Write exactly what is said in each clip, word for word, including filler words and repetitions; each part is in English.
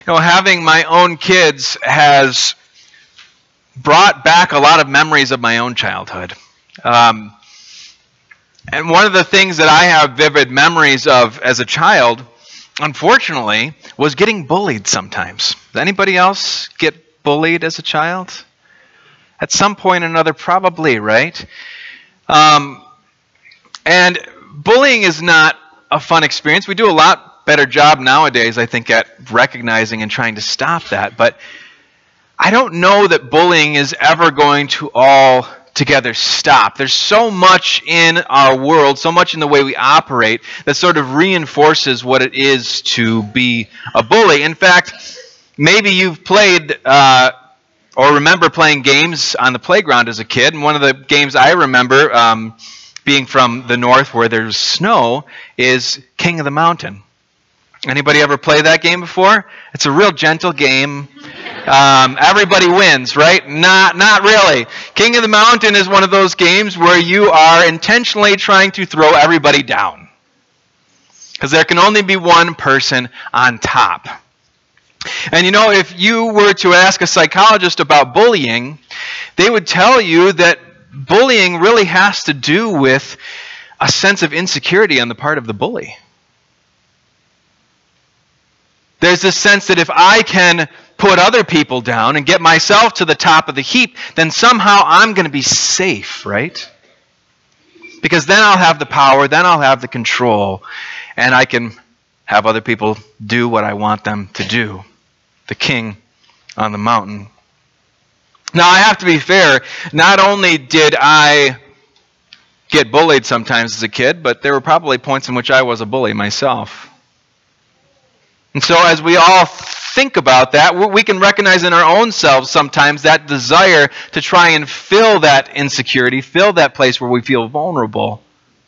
You know, having my own kids has brought back a lot of memories of my own childhood. Um, and one of the things that I have vivid memories of as a child, unfortunately, was getting bullied sometimes. Does anybody else get bullied as a child? At some point or another, probably, right? Um, and bullying is not a fun experience. We do a lot better job nowadays, I think, at recognizing and trying to stop that. But I don't know that bullying is ever going to all together stop. There's so much in our world, so much in the way we operate that sort of reinforces what it is to be a bully. In fact, maybe you've played uh, or remember playing games on the playground as a kid. And one of the games I remember, um, being from the north where there's snow, is King of the Mountain. Anybody ever play that game before? It's a real gentle game. Um, everybody wins, right? Not, not really. King of the Mountain is one of those games where you are intentionally trying to throw everybody down, because there can only be one person on top. And you know, if you were to ask a psychologist about bullying, they would tell you that bullying really has to do with a sense of insecurity on the part of the bully. There's this sense that if I can put other people down and get myself to the top of the heap, then somehow I'm going to be safe, right? Because then I'll have the power, then I'll have the control, and I can have other people do what I want them to do. The king on the mountain. Now, I have to be fair. Not only did I get bullied sometimes as a kid, but there were probably points in which I was a bully myself. And so as we all think about that, we can recognize in our own selves sometimes that desire to try and fill that insecurity, fill that place where we feel vulnerable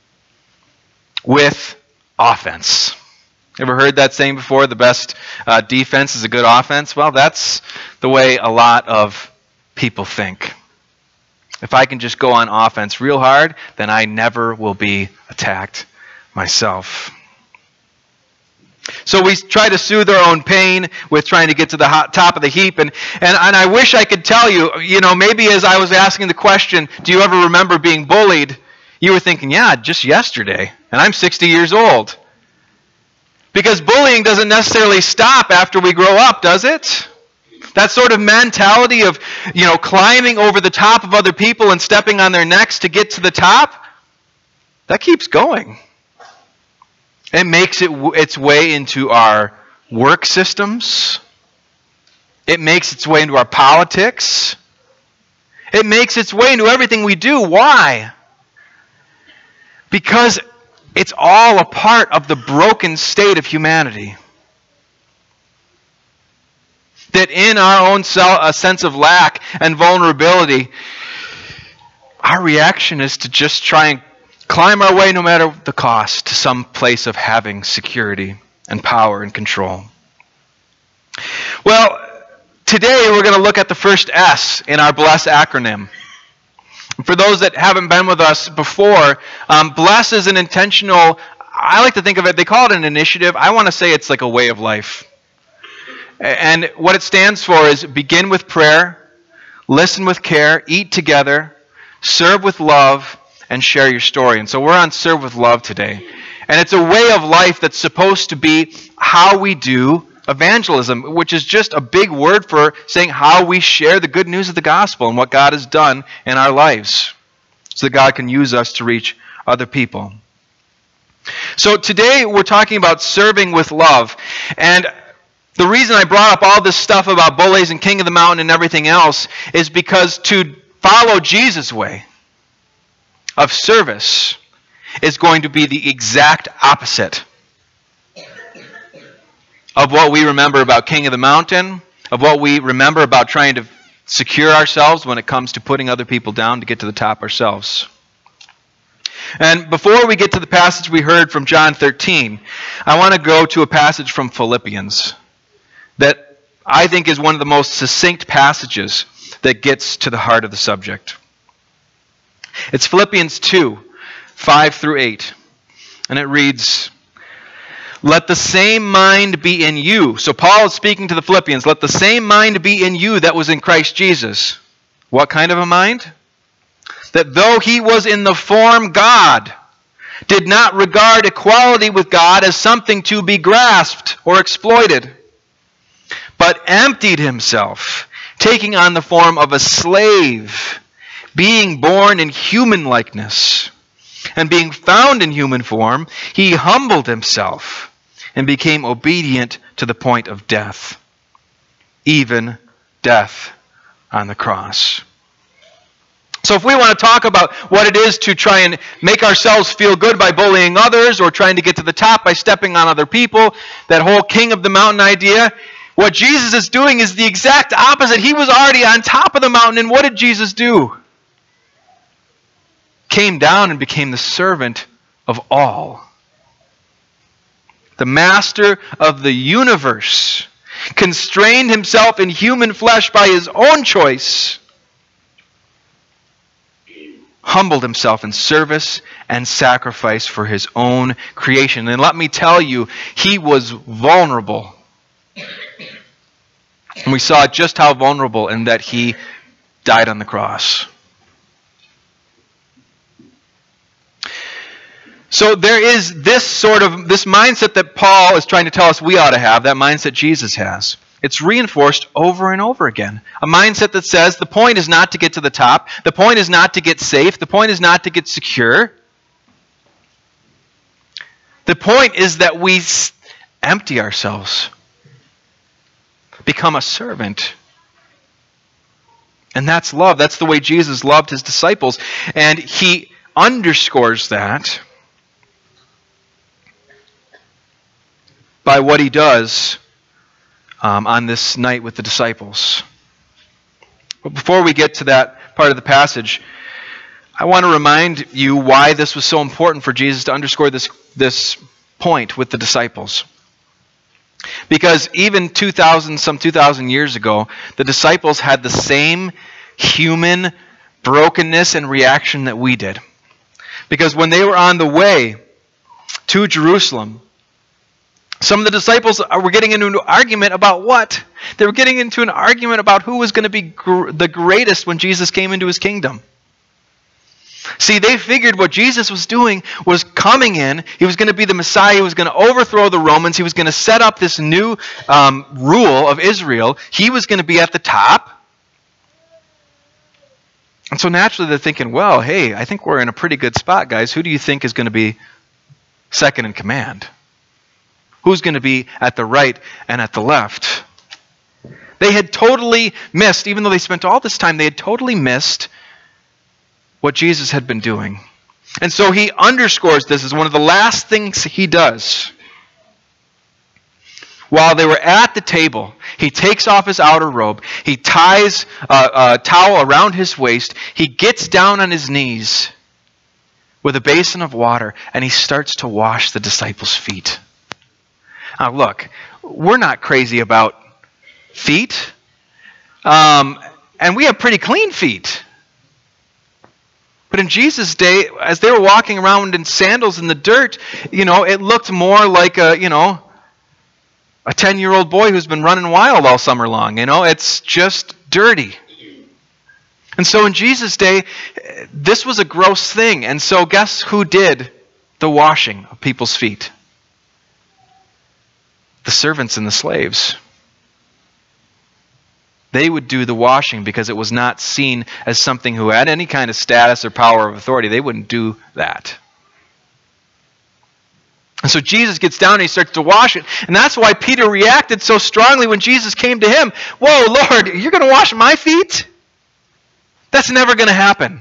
with offense. Ever heard that saying before? The best uh, defense is a good offense? Well, that's the way a lot of people think. If I can just go on offense real hard, then I never will be attacked myself. So we try to soothe our own pain with trying to get to the hot top of the heap. And, and, and I wish I could tell you, you know, maybe as I was asking the question, do you ever remember being bullied? You were thinking, yeah, just yesterday. And I'm sixty years old. Because bullying doesn't necessarily stop after we grow up, does it? That sort of mentality of, you know, climbing over the top of other people and stepping on their necks to get to the top, that keeps going. It makes it its way into our work systems. It makes its way into our politics. It makes its way into everything we do. Why? Because it's all a part of the broken state of humanity. That in our own self, a sense of lack and vulnerability, our reaction is to just try and climb our way, no matter the cost, to some place of having security and power and control. Well, today we're going to look at the first S in our BLESS acronym. For those that haven't been with us before, um, BLESS is an intentional, I like to think of it, they call it an initiative. I want to say it's like a way of life. And what it stands for is begin with prayer, listen with care, eat together, serve with love, and share your story. And so we're on Serve with Love today. And it's a way of life that's supposed to be how we do evangelism, which is just a big word for saying how we share the good news of the gospel and what God has done in our lives so that God can use us to reach other people. So today we're talking about serving with love. And the reason I brought up all this stuff about bullies and King of the Mountain and everything else is because to follow Jesus' way of service is going to be the exact opposite of what we remember about King of the Mountain, of what we remember about trying to secure ourselves when it comes to putting other people down to get to the top ourselves. And before we get to the passage we heard from John thirteen, I want to go to a passage from Philippians that I think is one of the most succinct passages that gets to the heart of the subject. It's Philippians two, five through eight. And it reads, Let the same mind be in you. So Paul is speaking to the Philippians. Let the same mind be in you that was in Christ Jesus. What kind of a mind? That though he was in the form God, did not regard equality with God as something to be grasped or exploited, but emptied himself, taking on the form of a slave, being born in human likeness, and being found in human form, he humbled himself and became obedient to the point of death, even death on the cross. So if we want to talk about what it is to try and make ourselves feel good by bullying others or trying to get to the top by stepping on other people, that whole king of the mountain idea, what Jesus is doing is the exact opposite. He was already on top of the mountain, and what did Jesus do? Came down and became the servant of all. The master of the universe constrained himself in human flesh by his own choice, humbled himself in service and sacrifice for his own creation. And let me tell you, he was vulnerable. And we saw just how vulnerable in that he died on the cross. So there is this sort of, this mindset that Paul is trying to tell us we ought to have, that mindset Jesus has. It's reinforced over and over again. A mindset that says the point is not to get to the top. The point is not to get safe. The point is not to get secure. The point is that we empty ourselves, become a servant. And that's love. That's the way Jesus loved his disciples. And he underscores that by what he does Um, on this night with the disciples. But before we get to that part of the passage, I want to remind you why this was so important for Jesus to underscore this, this point with the disciples. Because even two thousand, some two thousand years ago, the disciples had the same human brokenness and reaction that we did. Because when they were on the way to Jerusalem, some of the disciples were getting into an argument about what? They were getting into an argument about who was going to be gr- the greatest when Jesus came into his kingdom. See, they figured what Jesus was doing was coming in. He was going to be the Messiah. He was going to overthrow the Romans. He was going to set up this new um, rule of Israel. He was going to be at the top. And so naturally they're thinking, well, hey, I think we're in a pretty good spot, guys. Who do you think is going to be second in command? Who's going to be at the right and at the left? They had totally missed, even though they spent all this time, they had totally missed what Jesus had been doing. And so he underscores this as one of the last things he does. While they were at the table, he takes off his outer robe, he ties a, a towel around his waist, he gets down on his knees with a basin of water, and he starts to wash the disciples' feet. Now look, we're not crazy about feet, um, and we have pretty clean feet. But in Jesus' day, as they were walking around in sandals in the dirt, you know, it looked more like a, you know, a ten-year-old boy who's been running wild all summer long. You know, it's just dirty. And so in Jesus' day, this was a gross thing. And so guess who did the washing of people's feet? The servants and the slaves. They would do the washing because it was not seen as something who had any kind of status or power of authority. They wouldn't do that. And so Jesus gets down and he starts to wash it. And that's why Peter reacted so strongly when Jesus came to him. Whoa, Lord, you're going to wash my feet? That's never going to happen.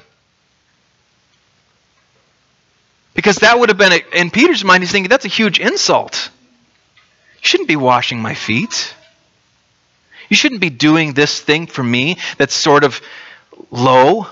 Because that would have been, a, in Peter's mind, he's thinking, that's a huge insult. You shouldn't be washing my feet. You shouldn't be doing this thing for me that's sort of low.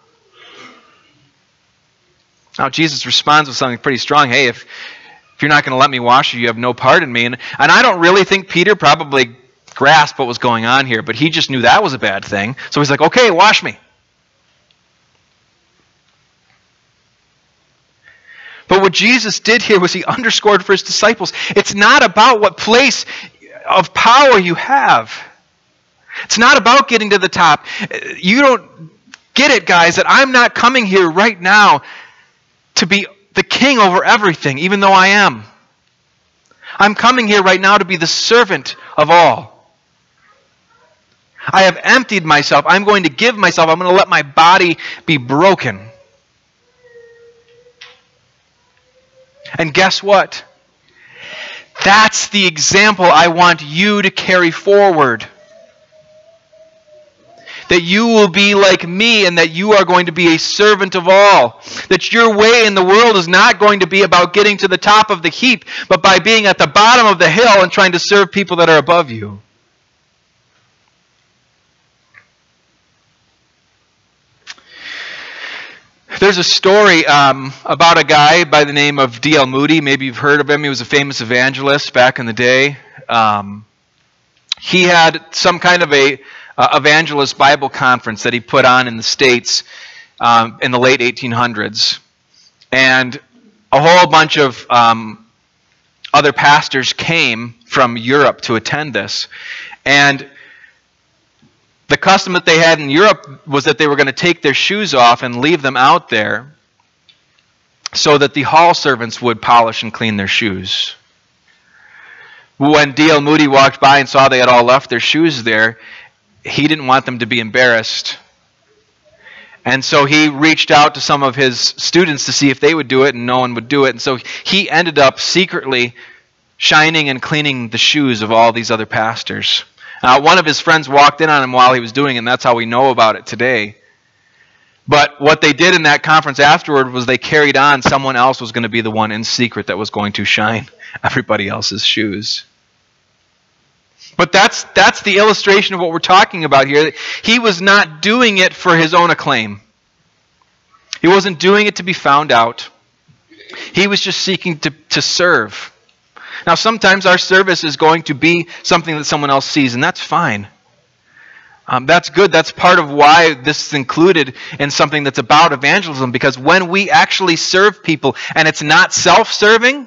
Now, Jesus responds with something pretty strong. Hey, if, if you're not going to let me wash you, you have no part in me. And, and I don't really think Peter probably grasped what was going on here, but he just knew that was a bad thing. So he's like, okay, wash me. But what Jesus did here was he underscored for his disciples, it's not about what place of power you have. It's not about getting to the top. You don't get it, guys, that I'm not coming here right now to be the king over everything, even though I am. I'm coming here right now to be the servant of all. I have emptied myself. I'm going to give myself. I'm going to let my body be broken. And guess what? That's the example I want you to carry forward. That you will be like me and that you are going to be a servant of all. That your way in the world is not going to be about getting to the top of the heap, but by being at the bottom of the hill and trying to serve people that are above you. There's a story um, about a guy by the name of D L Moody. Maybe you've heard of him. He was a famous evangelist back in the day. Um, he had some kind of a uh, evangelist Bible conference that he put on in the States um, in the late eighteen hundreds. And a whole bunch of um, other pastors came from Europe to attend this. And the custom that they had in Europe was that they were going to take their shoes off and leave them out there so that the hall servants would polish and clean their shoes. When D L Moody walked by and saw they had all left their shoes there, he didn't want them to be embarrassed. And so he reached out to some of his students to see if they would do it, and no one would do it. And so he ended up secretly shining and cleaning the shoes of all these other pastors. Uh, one of his friends walked in on him while he was doing it, and that's how we know about it today. But what they did in that conference afterward was they carried on. Someone else was going to be the one in secret that was going to shine everybody else's shoes. But that's that's the illustration of what we're talking about here. He was not doing it for his own acclaim. He wasn't doing it to be found out. He was just seeking to, to serve. Now, sometimes our service is going to be something that someone else sees, and that's fine. Um, that's good. That's part of why this is included in something that's about evangelism, because when we actually serve people and it's not self-serving,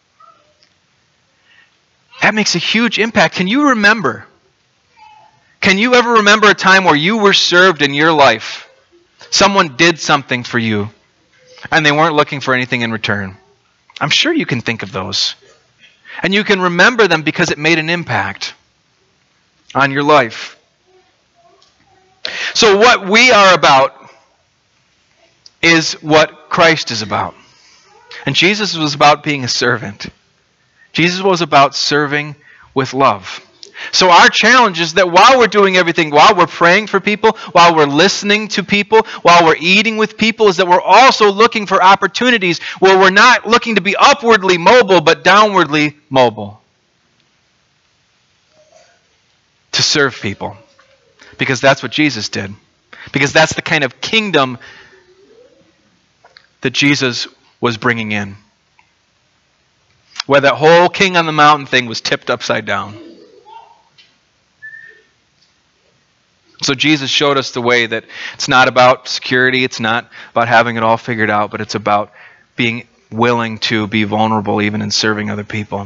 that makes a huge impact. Can you remember? Can you ever remember a time where you were served in your life? Someone did something for you, and they weren't looking for anything in return. I'm sure you can think of those. And you can remember them because it made an impact on your life. So what we are about is what Christ is about. And Jesus was about being a servant. Jesus was about serving with love. So our challenge is that while we're doing everything, while we're praying for people, while we're listening to people, while we're eating with people, is that we're also looking for opportunities where we're not looking to be upwardly mobile, but downwardly mobile. To serve people. Because that's what Jesus did. Because that's the kind of kingdom that Jesus was bringing in. Where that whole king on the mountain thing was tipped upside down. So Jesus showed us the way that it's not about security, it's not about having it all figured out, but it's about being willing to be vulnerable even in serving other people.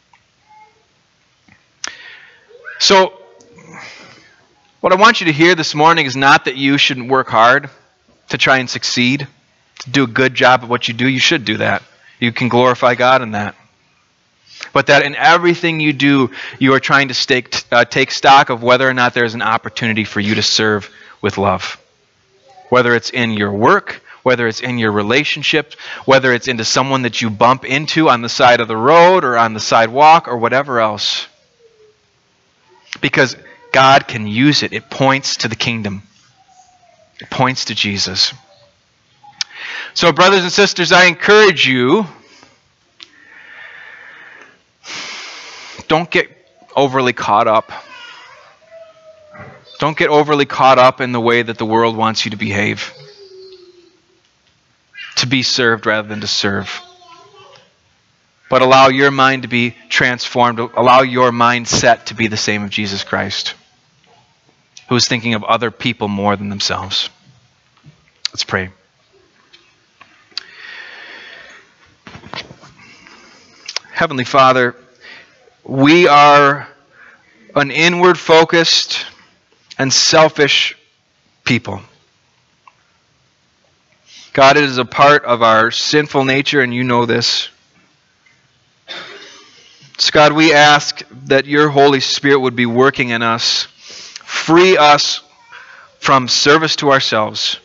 So, what I want you to hear this morning is not that you shouldn't work hard to try and succeed, to do a good job at what you do. You should do that. You can glorify God in that. But that in everything you do, you are trying to stake, uh, take stock of whether or not there's an opportunity for you to serve with love. Whether it's in your work, whether it's in your relationships, whether it's into someone that you bump into on the side of the road or on the sidewalk or whatever else. Because God can use it. It points to the kingdom. It points to Jesus. So, brothers and sisters, I encourage you, don't get overly caught up. Don't get overly caught up in the way that the world wants you to behave. To be served rather than to serve. But allow your mind to be transformed. Allow your mindset to be the same of Jesus Christ, who is thinking of other people more than themselves. Let's pray. Heavenly Father, we are an inward focused and selfish people. God, it is a part of our sinful nature, and you know this. So God, we ask that your Holy Spirit would be working in us. Free us from service to ourselves.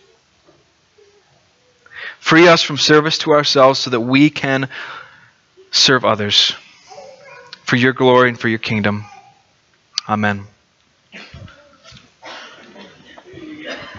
Free us from service to ourselves so that we can serve others for your glory and for your kingdom. Amen.